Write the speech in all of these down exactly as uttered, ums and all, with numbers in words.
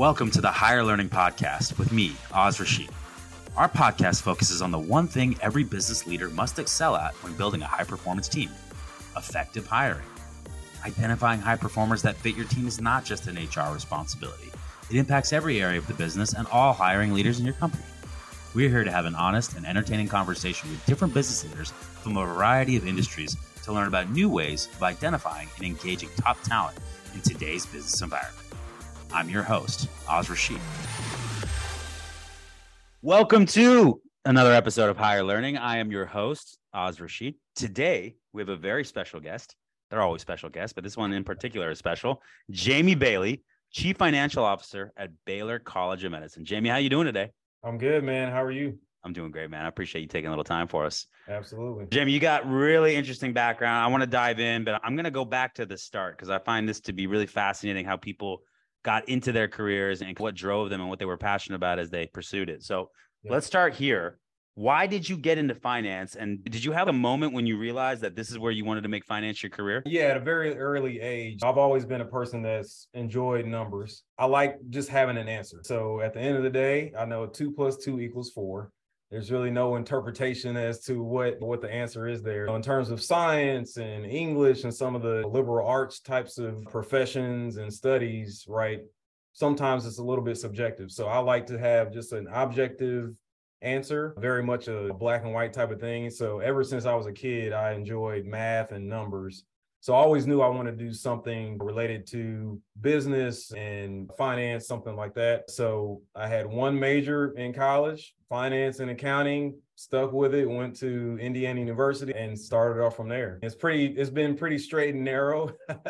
Welcome to the Higher Learning Podcast with me, Oz Rashid. Our podcast focuses on the one thing every business leader must excel at when building a high-performance team: effective hiring. Identifying high performers that fit your team is not just an H R responsibility. It impacts every area of the business and all hiring leaders in your company. We're here to have an honest and entertaining conversation with different business leaders from a variety of industries to learn about new ways of identifying and engaging top talent in today's business environment. I'm your host, Oz Rashid. Welcome to another episode of Higher Learning. I am your host, Oz Rashid. Today, we have a very special guest. They're always special guests, but this one in particular is special. Jamie Bailey, Chief Financial Officer at Baylor College of Medicine. Jamie, how you doing today? I'm good, man. How are you? I'm doing great, man. I appreciate you taking a little time for us. Absolutely. Jamie, you got really interesting background. I want to dive in, but I'm going to go back to the start because I find this to be really fascinating how people got into their careers and what drove them and what they were passionate about as they pursued it. So yeah. Let's start here. Why did you get into finance? And did you have a moment when you realized that this is where you wanted to make finance your career? Yeah, at a very early age, I've always been a person that's enjoyed numbers. I like just having an answer. So at the end of the day, I know two plus two equals four. There's really no interpretation as to what, what the answer is there. In terms of science and English and some of the liberal arts types of professions and studies, right? Sometimes it's a little bit subjective. So I like to have just an objective answer, very much a black and white type of thing. So ever since I was a kid, I enjoyed math and numbers. So I always knew I wanted to do something related to business and finance, something like that. So I had one major in college, finance and accounting, stuck with it, went to Indiana University and started off from there. It's pretty, it's been pretty straight and narrow,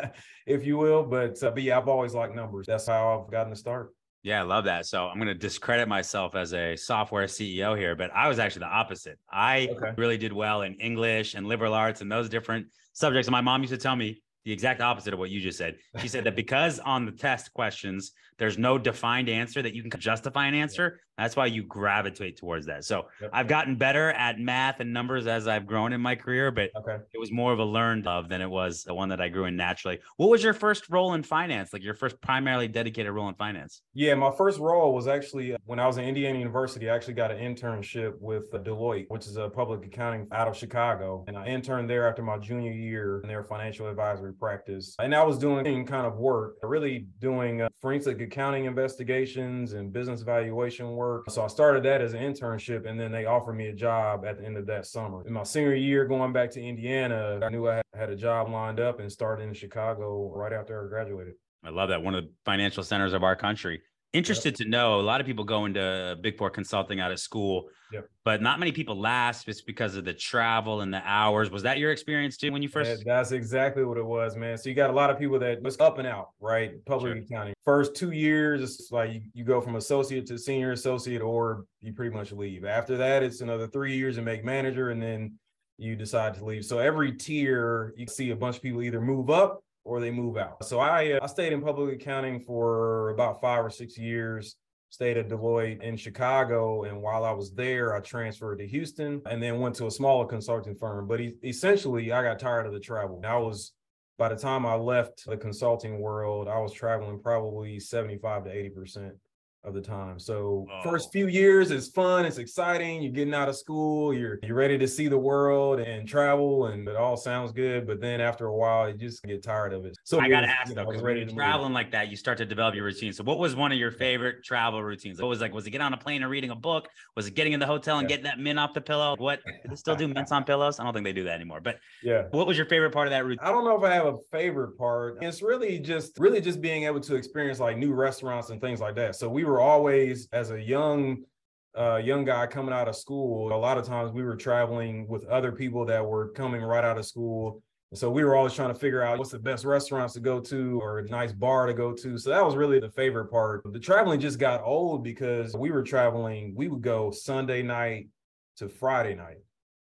if you will. But, uh, but yeah, I've always liked numbers. That's how I've gotten to start. Yeah, I love that. So I'm going to discredit myself as a software C E O here, but I was actually the opposite. I okay. really did well in English and liberal arts and those different subjects. And my mom used to tell me the exact opposite of what you just said. She said that because on the test questions, there's no defined answer that you can justify an answer. That's why you gravitate towards that. So yep. I've gotten better at math and numbers as I've grown in my career, but okay. it was more of a learned love than it was the one that I grew in naturally. What was your first role in finance? Like your first primarily dedicated role in finance? Yeah, my first role was actually when I was in Indiana University. I actually got an internship with Deloitte, which is a public accounting out of Chicago. And I interned there after my junior year in their financial advisory practice. And I was doing kind of work, really doing uh, forensic accounting investigations and business valuation work. So I started that as an internship, and then they offered me a job at the end of that summer. In my senior year, going back to Indiana, I knew I had a job lined up and started in Chicago right after I graduated. I love that. One of the financial centers of our country. Interested yep. to know, a lot of people go into Big Four consulting out of school, yep. but not many people last. It's because of the travel and the hours. Was that your experience too when you first? Yeah, that's exactly what it was, man. So you got a lot of people that was up and out, right? Public sure. accounting. First two years, it's like you, you go from associate to senior associate, or you pretty much leave. After that, it's another three years and make manager, and then you decide to leave. So every tier, you see a bunch of people either move up or they move out. So I uh, I stayed in public accounting for about five or six years, stayed at Deloitte in Chicago. And while I was there, I transferred to Houston and then went to a smaller consulting firm. But e- essentially, I got tired of the travel. I was, by the time I left the consulting world, I was traveling probably seventy-five to eighty percent of the time. So oh. first few years is fun, it's exciting, you're getting out of school, you're you're ready to see the world and travel, and it all sounds good, but then after a while you just get tired of it. So I gotta ask you know, though, because when you're traveling like that, you start to develop your routine. So what was one of your favorite travel routines? What was like, was it getting on a plane and reading a book? Was it getting in the hotel and yeah. getting that mint off the pillow? What, do they still do mints on pillows? I don't think they do that anymore, but yeah. What was your favorite part of that routine? I don't know if I have a favorite part. It's really just, really just being able to experience like new restaurants and things like that. So we were always, as a young uh, young guy coming out of school, a lot of times we were traveling with other people that were coming right out of school. And so we were always trying to figure out what's the best restaurants to go to or a nice bar to go to. So that was really the favorite part. The traveling just got old because we were traveling, we would go Sunday night to Friday night.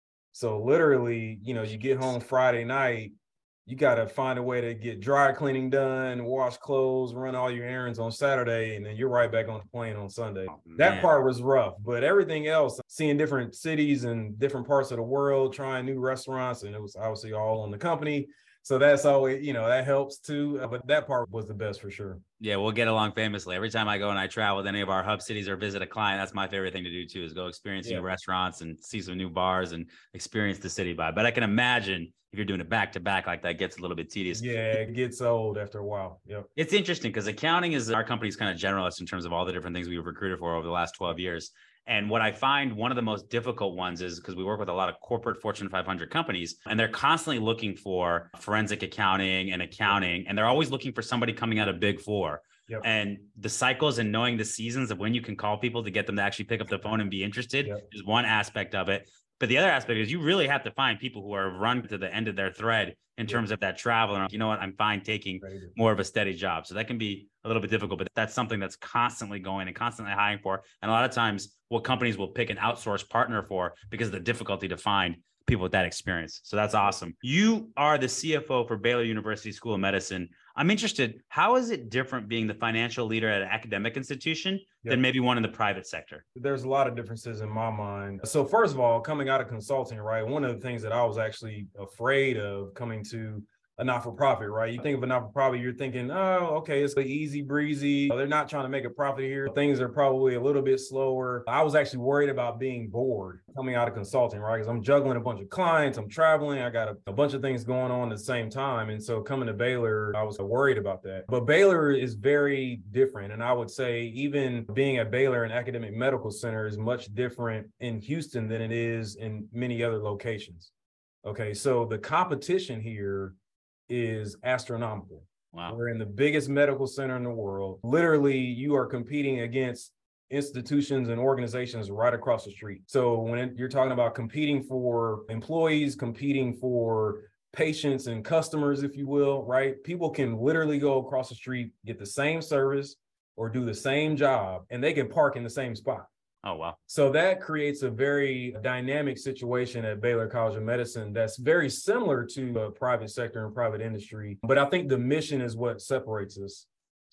So literally, you know, you get home Friday night, you got to find a way to get dry cleaning done, wash clothes, run all your errands on Saturday, and then you're right back on the plane on Sunday. Oh, that part was rough, but everything else, seeing different cities and different parts of the world, trying new restaurants, and it was obviously all on the company. So that's always, you know, that helps too. But that part was the best for sure. Yeah, we'll get along famously. Every time I go and I travel with any of our hub cities or visit a client, that's my favorite thing to do too, is go experience yeah. new restaurants and see some new bars and experience the city vibe. But I can imagine if you're doing it back to back like that, gets a little bit tedious. Yeah, it gets old after a while. Yep. It's interesting because accounting is our company's kind of generalist in terms of all the different things we've recruited for over the last twelve years. And what I find one of the most difficult ones is because we work with a lot of corporate Fortune five hundred companies, and they're constantly looking for forensic accounting and accounting, and they're always looking for somebody coming out of Big Four. Yep. And the cycles and knowing the seasons of when you can call people to get them to actually pick up the phone and be interested yep. is one aspect of it. But the other aspect is you really have to find people who are run to the end of their thread in yep. terms of that travel. And you know what, I'm fine taking more of a steady job. So that can be a little bit difficult, but that's something that's constantly going and constantly hiring for. And a lot of times what companies will pick an outsourced partner for because of the difficulty to find people with that experience. So that's awesome. You are the C F O for Baylor University School of Medicine. I'm interested, how is it different being the financial leader at an academic institution yep. than maybe one in the private sector? There's a lot of differences in my mind. So first of all, coming out of consulting, right, one of the things that I was actually afraid of coming to a not-for-profit, right? You think of a not-for-profit, you're thinking, oh, okay, it's like easy breezy. They're not trying to make a profit here. Things are probably a little bit slower. I was actually worried about being bored coming out of consulting, right? Because I'm juggling a bunch of clients, I'm traveling, I got a, a bunch of things going on at the same time. And so coming to Baylor, I was worried about that. But Baylor is very different. And I would say even being at Baylor, an academic medical center, is much different in Houston than it is in many other locations. Okay, so the competition here is astronomical. Wow. We're in the biggest medical center in the world. Literally, you are competing against institutions and organizations right across the street. So when it, you're talking about competing for employees, competing for patients and customers, if you will, right? People can literally go across the street, get the same service or do the same job, and they can park in the same spot. Oh, wow. So that creates a very dynamic situation at Baylor College of Medicine that's very similar to the private sector and private industry. But I think the mission is what separates us.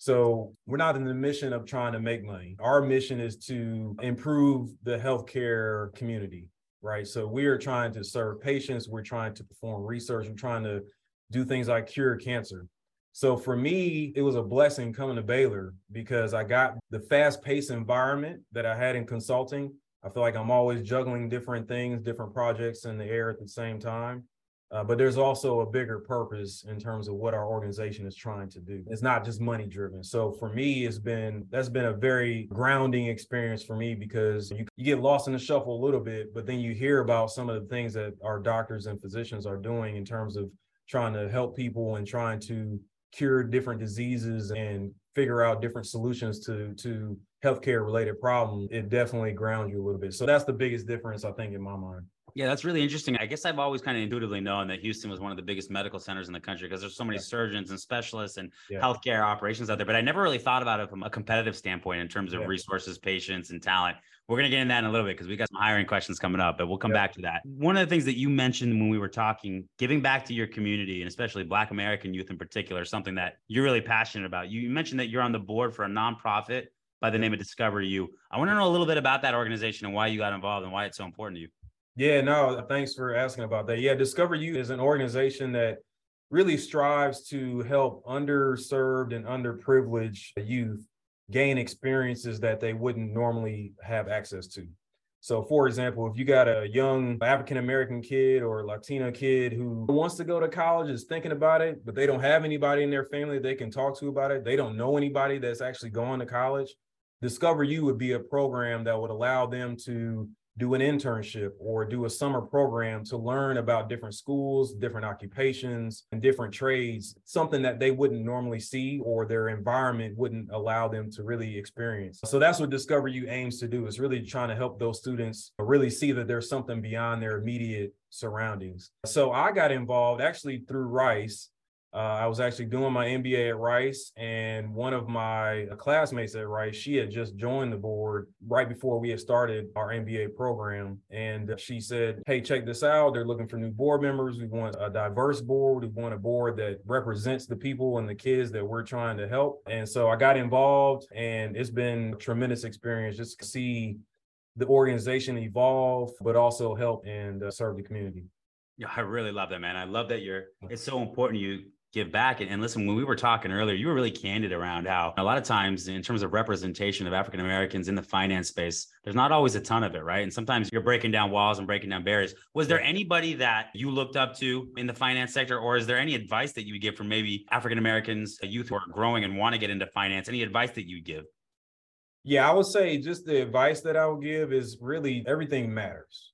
So we're not in the mission of trying to make money. Our mission is to improve the healthcare community, right? So we are trying to serve patients. We're trying to perform research. We're trying to do things like cure cancer. So for me, it was a blessing coming to Baylor because I got the fast-paced environment that I had in consulting. I feel like I'm always juggling different things, different projects in the air at the same time. Uh, but there's also a bigger purpose in terms of what our organization is trying to do. It's not just money driven. So for me, it's been, that's been a very grounding experience for me because you, you get lost in the shuffle a little bit, but then you hear about some of the things that our doctors and physicians are doing in terms of trying to help people and trying to cure different diseases and figure out different solutions to, to healthcare related problems. It definitely grounds you a little bit. So that's the biggest difference, I think, in my mind. Yeah, that's really interesting. I guess I've always kind of intuitively known that Houston was one of the biggest medical centers in the country because there's so many yeah. surgeons and specialists and yeah. healthcare operations out there. But I never really thought about it from a competitive standpoint in terms of yeah. resources, patients, and talent. We're going to get into that in a little bit because we got some hiring questions coming up, but we'll come yeah. back to that. One of the things that you mentioned when we were talking, giving back to your community and especially Black American youth in particular, something that you're really passionate about. You mentioned that you're on the board for a nonprofit by the name of Discover You. I want to know a little bit about that organization and why you got involved and why it's so important to you. Yeah, no, thanks for asking about that. Yeah, Discover You is an organization that really strives to help underserved and underprivileged youth gain experiences that they wouldn't normally have access to. So for example, if you got a young African-American kid or Latina kid who wants to go to college, is thinking about it, but they don't have anybody in their family they can talk to about it. They don't know anybody that's actually going to college. Discover You would be a program that would allow them to do an internship or do a summer program to learn about different schools, different occupations, and different trades, something that they wouldn't normally see or their environment wouldn't allow them to really experience. So that's what Discover You aims to do, is really trying to help those students really see that there's something beyond their immediate surroundings. So I got involved actually through Rice. Uh, I was actually doing my M B A at Rice, and one of my classmates at Rice, she had just joined the board right before we had started our M B A program. And she said, hey, check this out. They're looking for new board members. We want a diverse board. We want a board that represents the people and the kids that we're trying to help. And so I got involved, and it's been a tremendous experience just to see the organization evolve, but also help and uh, serve the community. Yeah, I really love that, man. I love that you're, it's so important you give back. And, and listen, when we were talking earlier, you were really candid around how a lot of times in terms of representation of African Americans in the finance space, there's not always a ton of it, right? And sometimes you're breaking down walls and breaking down barriers. Was there anybody that you looked up to in the finance sector, or is there any advice that you would give for maybe African Americans, a youth who are growing and want to get into finance? Any advice that you give? Yeah, I would say just the advice that I would give is really everything matters.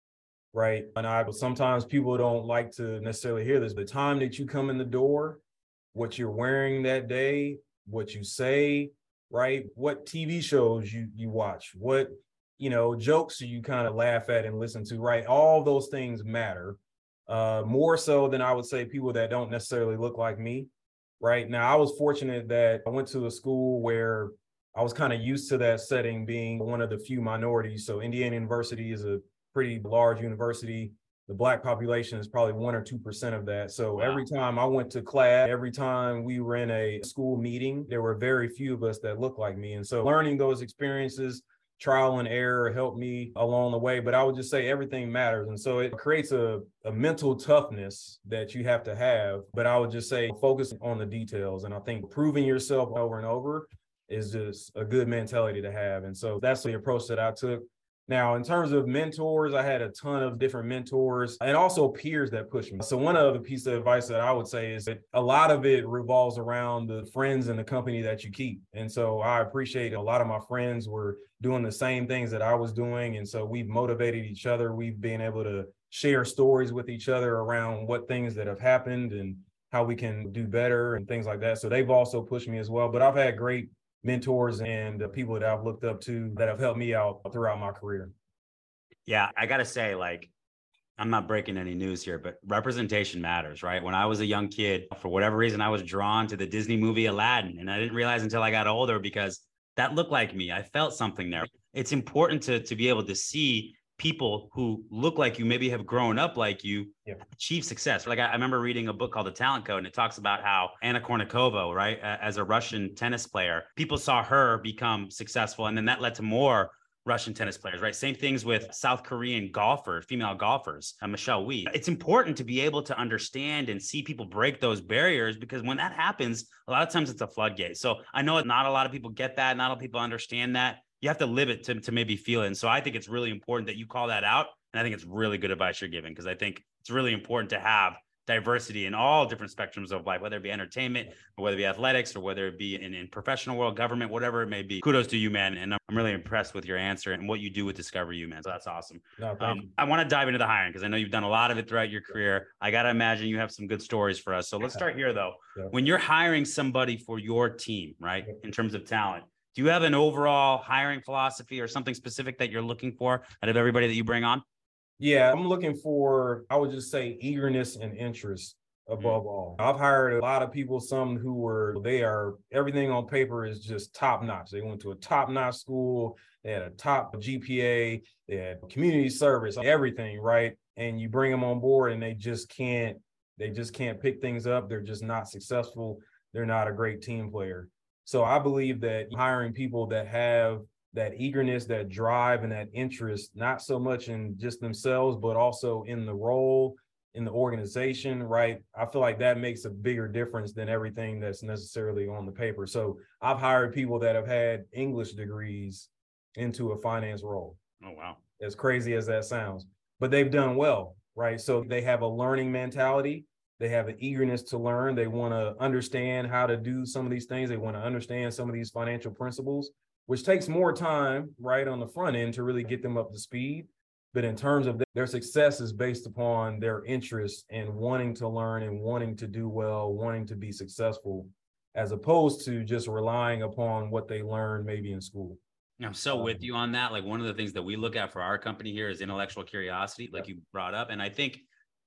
Right. And I sometimes people don't like to necessarily hear this. The time that you come in the door, what you're wearing that day, what you say, right? What T V shows you you watch, what, you know, jokes you kind of laugh at and listen to, right? All those things matter. Uh, more so than I would say people that don't necessarily look like me. Right. Now, I was fortunate that I went to a school where I was kind of used to that setting, being one of the few minorities. So Indiana University is a pretty large university. The Black population is probably one or two percent of that. So wow. Every time I went to class, every time we were in a school meeting, there were very few of us that looked like me. And so learning those experiences, trial and error helped me along the way. But I would just say everything matters. And so it creates a, a mental toughness that you have to have. But I would just say focus on the details. And I think proving yourself over and over is just a good mentality to have. And so that's the approach that I took. Now, in terms of mentors, I had a ton of different mentors and also peers that pushed me. So one other piece of advice that I would say is that a lot of it revolves around the friends and the company that you keep. And so I appreciate a lot of my friends were doing the same things that I was doing. And so we've motivated each other. We've been able to share stories with each other around what things that have happened and how we can do better and things like that. So they've also pushed me as well. But I've had great mentors and people that I've looked up to that have helped me out throughout my career. Yeah, I got to say, like, I'm not breaking any news here, but representation matters, right? When I was a young kid, for whatever reason, I was drawn to the Disney movie Aladdin, and I didn't realize until I got older because that looked like me. I felt something there. It's important to, to be able to see people who look like you, maybe have grown up like you, yeah. achieve success. Like I, I remember reading a book called The Talent Code, and it talks about how Anna Kournikova, right, as a Russian tennis player, people saw her become successful, and then that led to more Russian tennis players, right? Same things with South Korean golfers, female golfers, uh, Michelle Wie. It's important to be able to understand and see people break those barriers, because when that happens, a lot of times it's a floodgate. So I know not a lot of people get that. Not a lot of people understand that. You have to live it to, to maybe feel it. And so I think it's really important that you call that out. And I think it's really good advice you're giving, because I think it's really important to have diversity in all different spectrums of life, whether it be entertainment or whether it be athletics or whether it be in, in professional world, government, whatever it may be. Kudos to you, man. And I'm really impressed with your answer and what you do with Discover U, man. So that's awesome. No, um, I want to dive into the hiring, because I know you've done a lot of it throughout your career. I got to imagine you have some good stories for us. So let's start here, though. Yeah. When you're hiring somebody for your team, right, in terms of talent, do you have an overall hiring philosophy or something specific that you're looking for out of everybody that you bring on? Yeah, I'm looking for, I would just say, eagerness and interest above mm-hmm. all. I've hired a lot of people, some who were, they are, everything on paper is just top notch. They went to a top notch school, they had a top G P A, they had community service, everything, right? And you bring them on board and they just can't, they just can't pick things up. They're just not successful. They're not a great team player. So I believe that hiring people that have that eagerness, that drive, and that interest, not so much in just themselves, but also in the role, in the organization, right? I feel like that makes a bigger difference than everything that's necessarily on the paper. So I've hired people that have had English degrees into a finance role. Oh, wow. As crazy as that sounds, but they've done well, right? So they have a learning mentality. They have an eagerness to learn. They want to understand how to do some of these things. They want to understand some of these financial principles, which takes more time, right, on the front end to really get them up to speed. But in terms of their success is based upon their interest in wanting to learn and wanting to do well, wanting to be successful, as opposed to just relying upon what they learned maybe in school. I'm so with you on that. Like, one of the things that we look at for our company here is intellectual curiosity, like you brought up. And I think,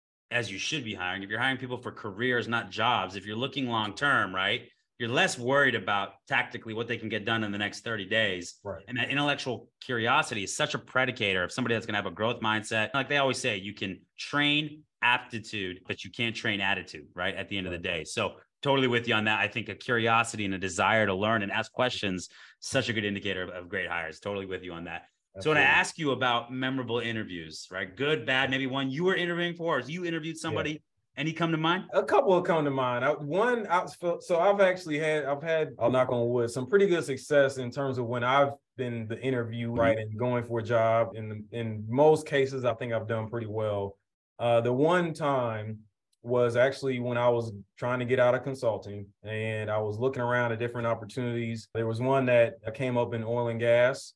as you should be hiring, if you're hiring people for careers, not jobs, if you're looking long-term, right, you're less worried about tactically what they can get done in the next thirty days. Right. And that intellectual curiosity is such a predicator of somebody that's going to have a growth mindset. Like they always say, you can train aptitude, but you can't train attitude, right, at the end right. of the day. So totally with you on that. I think a curiosity and a desire to learn and ask questions, such a good indicator of, of great hires. Totally with you on that. So when I ask you about memorable interviews, right? Good, bad, maybe one you were interviewing for, or you interviewed somebody, yeah. Any come to mind? A couple have come to mind. I, one, I, so I've actually had, I've had, I'll knock on wood, some pretty good success in terms of when I've been the interview, mm-hmm. right, and going for a job. In in most cases, I think I've done pretty well. Uh, the one time was actually when I was trying to get out of consulting, and I was looking around at different opportunities. There was one that came up in oil and gas.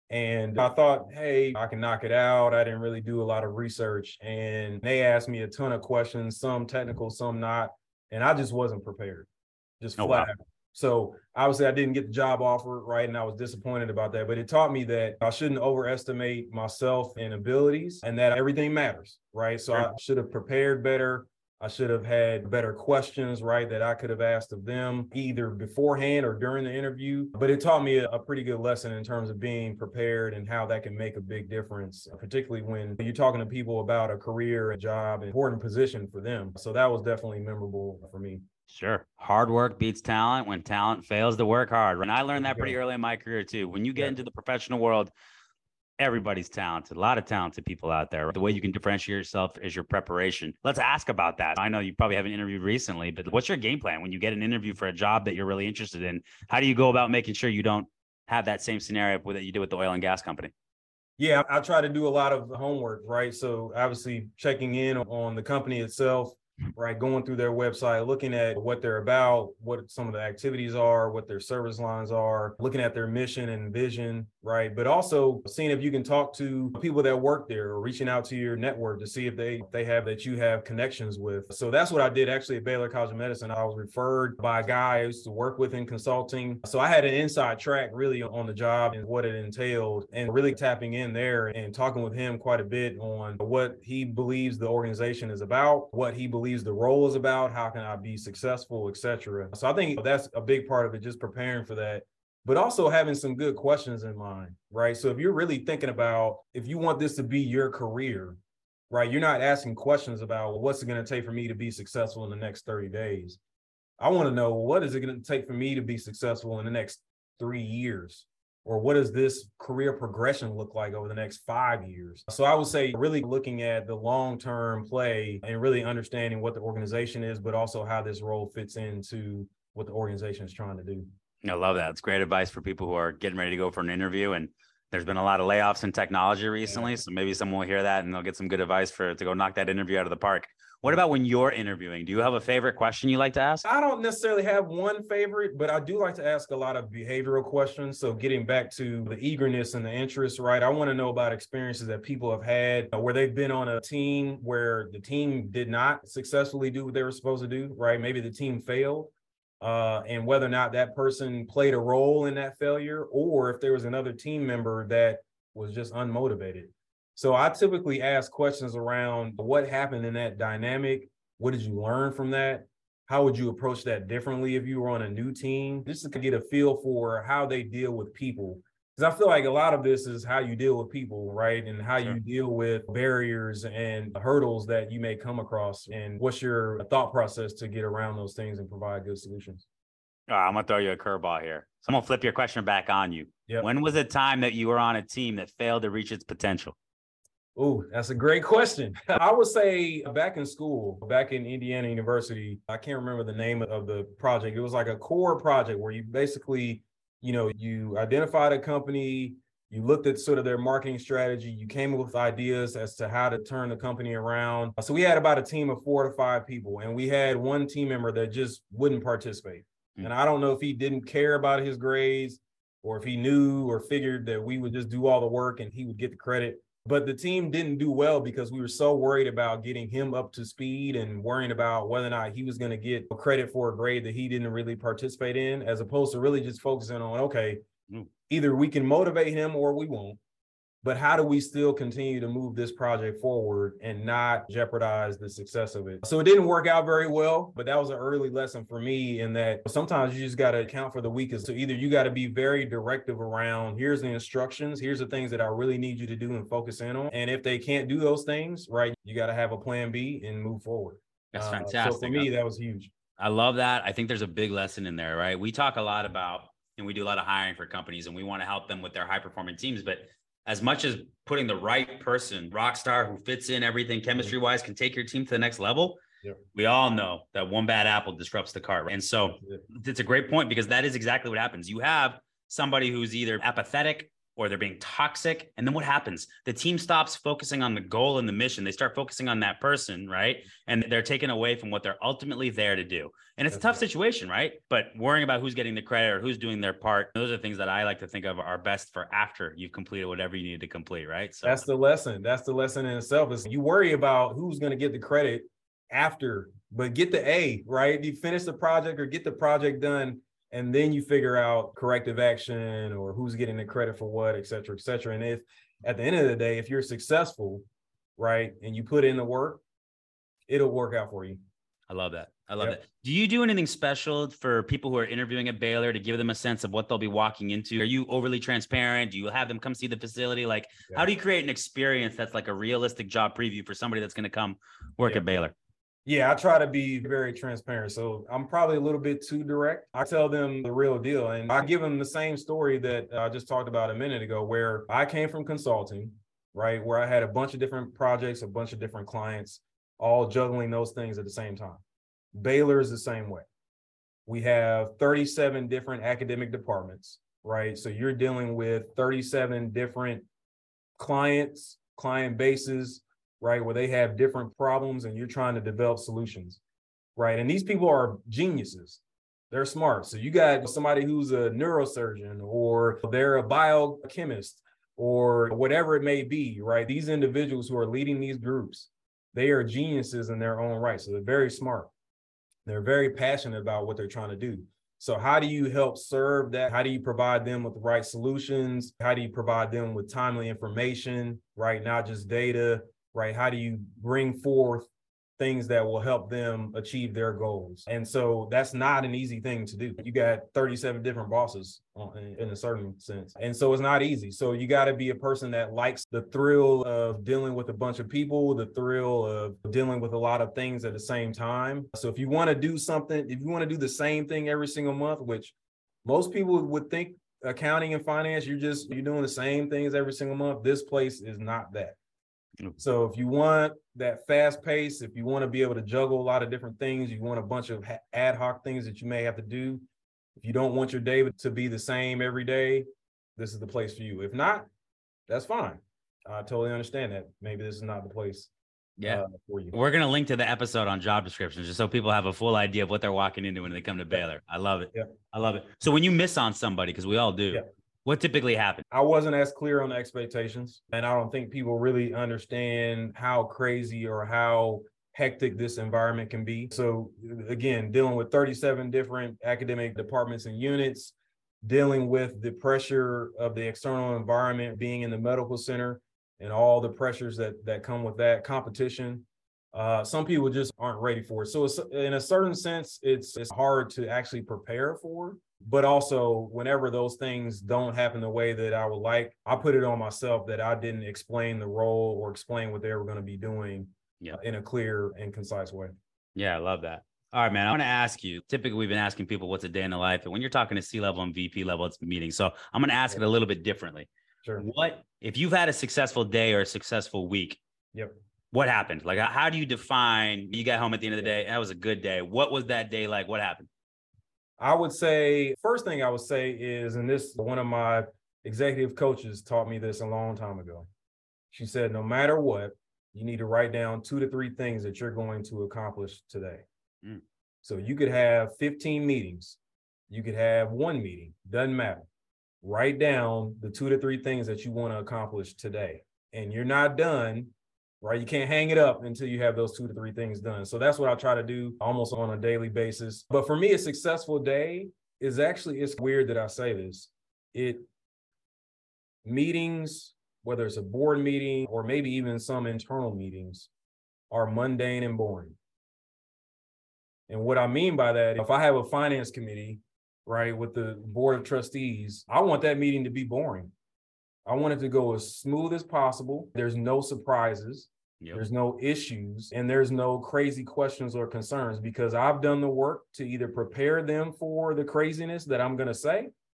And I thought, hey, I can knock it out. I didn't really do a lot of research. And they asked me a ton of questions, some technical, some not. And I just wasn't prepared, just oh, flat wow. out. So obviously I didn't get the job offer, right? And I was disappointed about that. But it taught me that I shouldn't overestimate myself and abilities and that everything matters, right? So sure. I should have prepared better. I should have had better questions, right, that I could have asked of them either beforehand or during the interview. But it taught me a, a pretty good lesson in terms of being prepared and how that can make a big difference, particularly when you're talking to people about a career, a job, an important position for them. So that was definitely memorable for me. Sure. Hard work beats talent when talent fails to work hard. And I learned that pretty early in my career too. When you get yeah. into the professional world, everybody's talented, a lot of talented people out there. The way you can differentiate yourself is your preparation. Let's ask about that. I know you probably haven't interviewed recently, but what's your game plan when you get an interview for a job that you're really interested in? How do you go about making sure you don't have that same scenario that you did with the oil and gas company? Yeah, I try to do a lot of homework, right? So obviously checking in on the company itself, right? Going through their website, looking at what they're about, what some of the activities are, what their service lines are, looking at their mission and vision, right? But also seeing if you can talk to people that work there or reaching out to your network to see if they, they have that you have connections with. So that's what I did actually at Baylor College of Medicine. I was referred by a guy I used to work with in consulting. So I had an inside track really on the job and what it entailed, and really tapping in there and talking with him quite a bit on what he believes the organization is about, what he believes the role is about, how can I be successful, et cetera. So I think that's a big part of it, just preparing for that, but also having some good questions in mind, right? So if you're really thinking about, if you want this to be your career, right, you're not asking questions about, well, what's it going to take for me to be successful in the next thirty days? I want to know, what is it going to take for me to be successful in the next three years? Or what does this career progression look like over the next five years? So I would say really looking at the long-term play and really understanding what the organization is, but also how this role fits into what the organization is trying to do. I love that. It's great advice for people who are getting ready to go for an interview. And there's been a lot of layoffs in technology recently. Yeah. So maybe someone will hear that and they'll get some good advice for to go knock that interview out of the park. What about when you're interviewing? Do you have a favorite question you like to ask? I don't necessarily have one favorite, but I do like to ask a lot of behavioral questions. So getting back to the eagerness and the interest, right? I want to know about experiences that people have had where they've been on a team where the team did not successfully do what they were supposed to do, right? Maybe the team failed. Uh, and whether or not that person played a role in that failure, or if there was another team member that was just unmotivated. So I typically ask questions around what happened in that dynamic. What did you learn from that? How would you approach that differently if you were on a new team? Just to get a feel for how they deal with people. Because I feel like a lot of this is how you deal with people, right? And how sure. you deal with barriers and hurdles that you may come across. And what's your thought process to get around those things and provide good solutions? All right, I'm going to throw you a curveball here. So I'm going to flip your question back on you. Yep. When was a time that you were on a team that failed to reach its potential? Oh, that's a great question. I would say back in school, back in Indiana University, I can't remember the name of the project. It was like a core project where you basically, you know, you identified a company, you looked at sort of their marketing strategy, you came up with ideas as to how to turn the company around. So we had about a team of four to five people, and we had one team member that just wouldn't participate. Mm-hmm. And I don't know if he didn't care about his grades or if he knew or figured that we would just do all the work and he would get the credit. But the team didn't do well because we were so worried about getting him up to speed and worrying about whether or not he was going to get credit for a grade that he didn't really participate in, as opposed to really just focusing on, okay, either we can motivate him or we won't. But how do we still continue to move this project forward and not jeopardize the success of it? So it didn't work out very well, but that was an early lesson for me in that sometimes you just got to account for the weakest. So either you got to be very directive around, here's the instructions, here's the things that I really need you to do and focus in on. And if they can't do those things, right, you got to have a plan B and move forward. That's fantastic. Uh, so for me, that was huge. I love that. I think there's a big lesson in there, right? We talk a lot about, and we do a lot of hiring for companies, and we want to help them with their high performing teams, but as much as putting the right person, rock star who fits in everything chemistry wise, can take your team to the next level. Yep. We all know that one bad apple disrupts the cart. Right? And so it's a great point, because that is exactly what happens. You have somebody who's either apathetic or they're being toxic. And then what happens? The team stops focusing on the goal and the mission. They start focusing on that person, right? And they're taken away from what they're ultimately there to do. And it's a tough situation, right? But worrying about who's getting the credit or who's doing their part, those are things that I like to think of are best for after you've completed whatever you needed to complete, right? So that's the lesson. That's the lesson in itself, is you worry about who's going to get the credit after, but get the A, right? You finish the project or get the project done, and then you figure out corrective action or who's getting the credit for what, et cetera, et cetera. And if at the end of the day, if you're successful, right, and you put in the work, it'll work out for you. I love that. I love yep. that. Do you do anything special for people who are interviewing at Baylor to give them a sense of what they'll be walking into? Are you overly transparent? Do you have them come see the facility? Like, yeah. how do you create an experience that's like a realistic job preview for somebody that's going to come work yeah. at Baylor? Yeah, I try to be very transparent. So I'm probably a little bit too direct. I tell them the real deal, and I give them the same story that I just talked about a minute ago, where I came from consulting, right? Where I had a bunch of different projects, a bunch of different clients, all juggling those things at the same time. Baylor is the same way. We have thirty-seven different academic departments, right? So you're dealing with thirty-seven different clients, client bases, right? Where they have different problems and you're trying to develop solutions, right? And these people are geniuses. They're smart. So you got somebody who's a neurosurgeon, or they're a biochemist, or whatever it may be, right? These individuals who are leading these groups, they are geniuses in their own right. So they're very smart. They're very passionate about what they're trying to do. So how do you help serve that? How do you provide them with the right solutions? How do you provide them with timely information, right? Not just data, right? How do you bring forth things that will help them achieve their goals? And so that's not an easy thing to do. You got thirty-seven different bosses in a certain sense. And so it's not easy. So you got to be a person that likes the thrill of dealing with a bunch of people, the thrill of dealing with a lot of things at the same time. So if you want to do something, if you want to do the same thing every single month, which most people would think accounting and finance, you're just, you're doing the same things every single month. This place is not that. So if you want that fast pace, if you want to be able to juggle a lot of different things, you want a bunch of ha- ad hoc things that you may have to do. If you don't want your day to be the same every day, this is the place for you. If not, that's fine. I totally understand that. Maybe this is not the place. Yeah. Uh, for you. We're going to link to the episode on job descriptions just so people have a full idea of what they're walking into when they come to Baylor. I love it. Yeah. I love it. So when you miss on somebody, because we all do, yeah. what typically happens? I wasn't as clear on the expectations, and I don't think people really understand how crazy or how hectic this environment can be. So again, dealing with thirty-seven different academic departments and units, dealing with the pressure of the external environment, being in the medical center and all the pressures that that come with that, competition. Uh, some people just aren't ready for it. So it's, in a certain sense, it's it's hard to actually prepare for. But also, whenever those things don't happen the way that I would like, I put it on myself that I didn't explain the role or explain what they were going to be doing yeah. in a clear and concise way. Yeah, I love that. All right, man, I want to ask you, typically we've been asking people what's a day in the life. And when you're talking to C-level and V P level, it's meetings. So I'm going to ask yeah. it a little bit differently. Sure. What, if you've had a successful day or a successful week, Yep. what happened? Like, how do you define, you got home at the end of the day, that was a good day. What was that day like? What happened? I would say, first thing I would say is, and this, one of my executive coaches taught me this a long time ago. She said, no matter what, you need to write down two to three things that you're going to accomplish today. Mm. So you could have fifteen meetings. You could have one meeting, doesn't matter. Write down the two to three things that you want to accomplish today. And you're not done, right? You can't hang it up until you have those two to three things done. So that's what I try to do almost on a daily basis. But for me, a successful day is actually, it's weird that I say this. It meetings, whether it's a board meeting or maybe even some internal meetings, are mundane and boring. And what I mean by that, if I have a finance committee, right, with the board of trustees, I want that meeting to be boring. I want it to go as smooth as possible. There's no surprises. Yep. There's no issues, and there's no crazy questions or concerns, because I've done the work to either prepare them for the craziness that I'm going to say,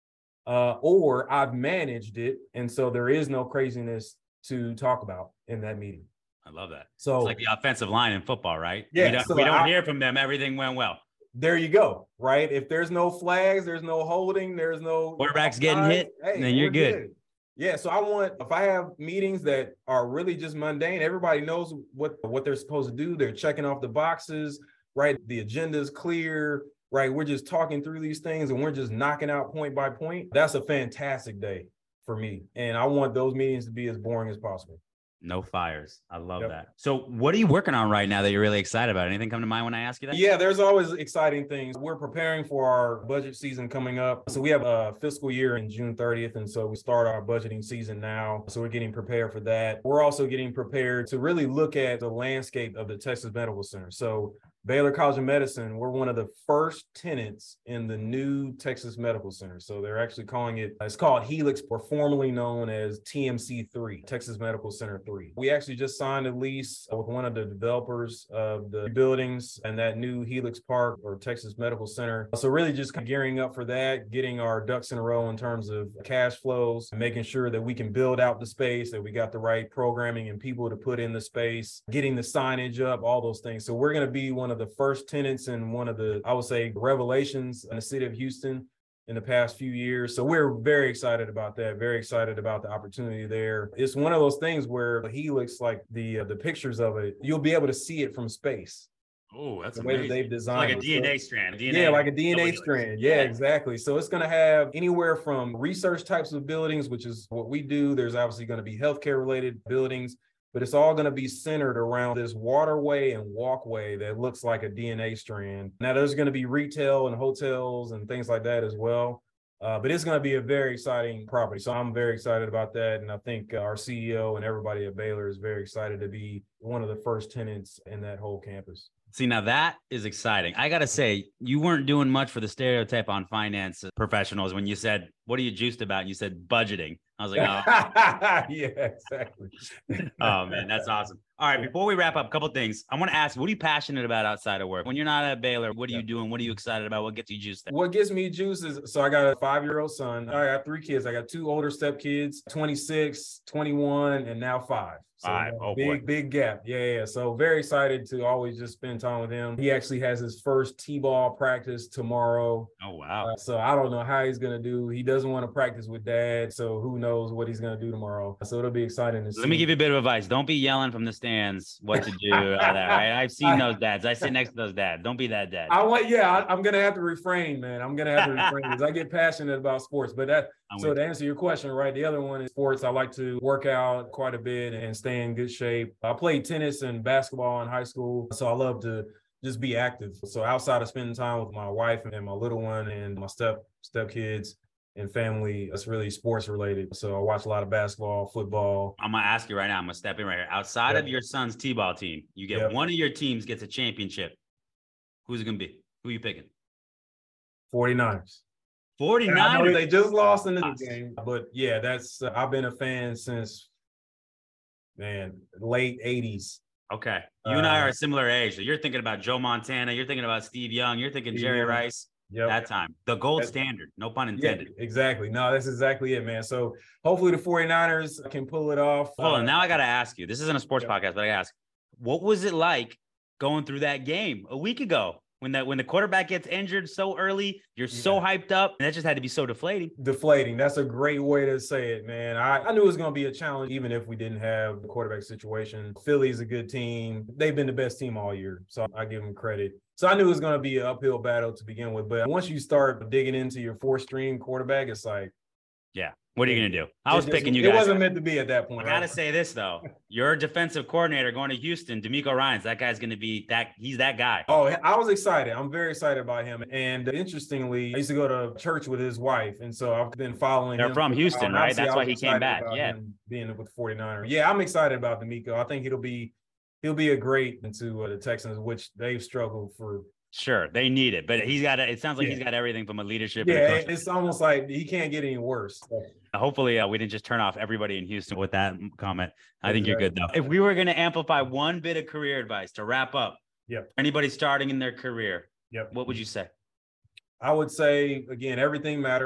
uh, or I've managed it. And so there is no craziness to talk about in that meeting. I love that. So it's like the offensive line in football, right? Yeah. We don't, so we don't I, hear from them. Everything went well. There you go. Right. If there's no flags, there's no holding, there's no quarterback's getting hit, hey, then you're good. good. Yeah. So I want, if I have meetings that are really just mundane, everybody knows what, what they're supposed to do. They're checking off the boxes, right? The agenda is clear, right? We're just talking through these things and we're just knocking out point by point. That's a fantastic day for me. And I want those meetings to be as boring as possible. No fires. I love yep. that. So what are you working on right now that you're really excited about? Anything come to mind when I ask you that? Yeah, there's always exciting things. We're preparing for our budget season coming up. So we have a fiscal year in June thirtieth. And so we start our budgeting season now. So we're getting prepared for that. We're also getting prepared to really look at the landscape of the Texas Medical Center. So Baylor College of Medicine, we're one of the first tenants in the new Texas Medical Center. So they're actually calling it, it's called Helix, or formerly known as T M C three, Texas Medical Center three. We actually just signed a lease with one of the developers of the buildings and that new Helix Park or Texas Medical Center. So really just gearing up for that, getting our ducks in a row in terms of cash flows, making sure that we can build out the space, that we got the right programming and people to put in the space, getting the signage up, all those things. So we're going to be one of the first tenants and one of the, I would say, revelations in the city of Houston in the past few years. So we're very excited about that, very excited about the opportunity there. It's one of those things where the Helix, like the uh, the pictures of it, you'll be able to see it from space. Oh, that's the amazing. way that they've designed it's like a it. D N A so, strand. D N A, yeah, like a D N A strand. Yeah, yeah, exactly. So it's going to have anywhere from research types of buildings, which is what we do. There's obviously going to be healthcare related buildings, but it's all going to be centered around this waterway and walkway that looks like a D N A strand. Now, there's going to be retail and hotels and things like that as well. Uh, but it's going to be a very exciting property. So I'm very excited about that. And I think uh, our C E O and everybody at Baylor is very excited to be one of the first tenants in that whole campus. See, now that is exciting. I got to say, you weren't doing much for the stereotype on finance professionals when you said, what are you juiced about? And you said budgeting. I was like, oh. Yeah, exactly. Oh, man, that's awesome. All right, before we wrap up, a couple of things. I want to ask, what are you passionate about outside of work? When you're not at Baylor, what are you doing? What are you excited about? What gets you juiced there? What gets me juiced is, so I got a five-year-old son. I got three kids. I got two older stepkids, twenty-six, twenty-one, and now five. So Five. Oh, big, boy. big gap. Yeah, yeah. So very excited to always just spend time with him. He actually has his first T-ball practice tomorrow. Oh, wow. Uh, so I don't know how he's going to do. He doesn't want to practice with dad. So who knows what he's going to do tomorrow. So it'll be exciting to see. Let me give you a bit of advice. Don't be yelling from the stands what to do. all that, right? I've seen those dads. I sit next to those dads. Don't be that dad. I want, yeah, I, I'm going to have to refrain, man. I'm going to have to refrain because I get passionate about sports. But that, I'm so to answer your question, right, the other one is sports. I like to work out quite a bit and stay in good shape. I played tennis and basketball in high school, so I love to just be active. So outside of spending time with my wife and my little one and my step step kids and family, it's really sports related. So I watch a lot of basketball, football. I'm going to ask you right now. I'm going to step in right here. Outside yep. of your son's T-ball team, you get yep. one of your teams gets a championship. Who's it going to be? Who are you picking? forty-niners. forty-niners. They just lost in the game, but yeah, that's uh, I've been a fan since, man, late eighties. Okay. You and I are a similar age. So you're thinking about Joe Montana. You're thinking about Steve Young. You're thinking Steve Jerry Young. Rice. Yep. That time. The gold that's, standard. No pun intended. Yeah, exactly. No, that's exactly it, man. So hopefully the forty-niners can pull it off. Hold on. Uh, now I got to ask you. This isn't a sports yep. podcast, but I got to ask. What was it like going through that game a week ago? When that when the quarterback gets injured so early, you're yeah. so hyped up, and that just had to be so deflating. Deflating. That's a great way to say it, man. I, I knew it was going to be a challenge, even if we didn't have the quarterback situation. Philly's a good team. They've been the best team all year, so I give them credit. So I knew it was going to be an uphill battle to begin with. But once you start digging into your four-string quarterback, it's like, yeah. What are you going to do? I was it, picking you guys. It wasn't meant to be at that point. I got to say this, though. Your defensive coordinator going to Houston, D'Amico Ryans, that guy's going to be that. He's that guy. Oh, I was excited. I'm very excited about him. And interestingly, I used to go to church with his wife. And so I've been following They're him. from Houston, right? That's why he came back. Yeah. Being with forty-niners. Yeah, I'm excited about D'Amico. I think it'll be, he'll be a great into uh, the Texans, which they've struggled for. Sure, they need it, but he's got. A, it sounds like yeah. he's got everything from a leadership. Yeah, and a it's almost like he can't get any worse. Hopefully, uh, we didn't just turn off everybody in Houston with that comment. I think exactly. you're good though. If we were going to amplify one bit of career advice to wrap up, yep. anybody starting in their career, yep. what would you say? I would say again, everything matters.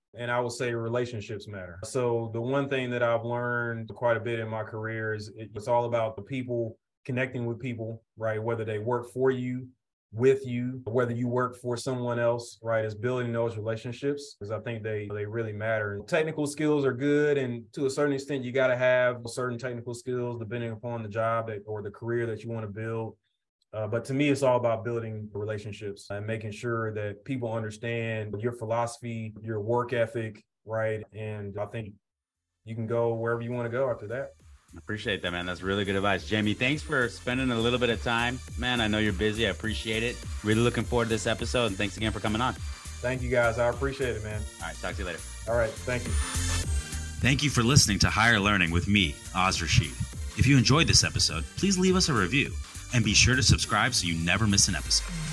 And I will say relationships matter. So the one thing that I've learned quite a bit in my career is it's all about the people, connecting with people, right? Whether they work for you, with you, whether you work for someone else, right? Is building those relationships, because I think they they really matter. Technical skills are good, and to a certain extent, you got to have certain technical skills depending upon the job that, or the career that you want to build. Uh, but to me, it's all about building relationships and making sure that people understand your philosophy, your work ethic, right? And I think you can go wherever you want to go after that. I appreciate that, man. That's really good advice. Jamie, thanks for spending a little bit of time. Man, I know you're busy. I appreciate it. Really looking forward to this episode, and thanks again for coming on. Thank you, guys. I appreciate it, man. All right. Talk to you later. All right. Thank you. Thank you for listening to Higher Learning with me, Oz Rashid. If you enjoyed this episode, please leave us a review and be sure to subscribe so you never miss an episode.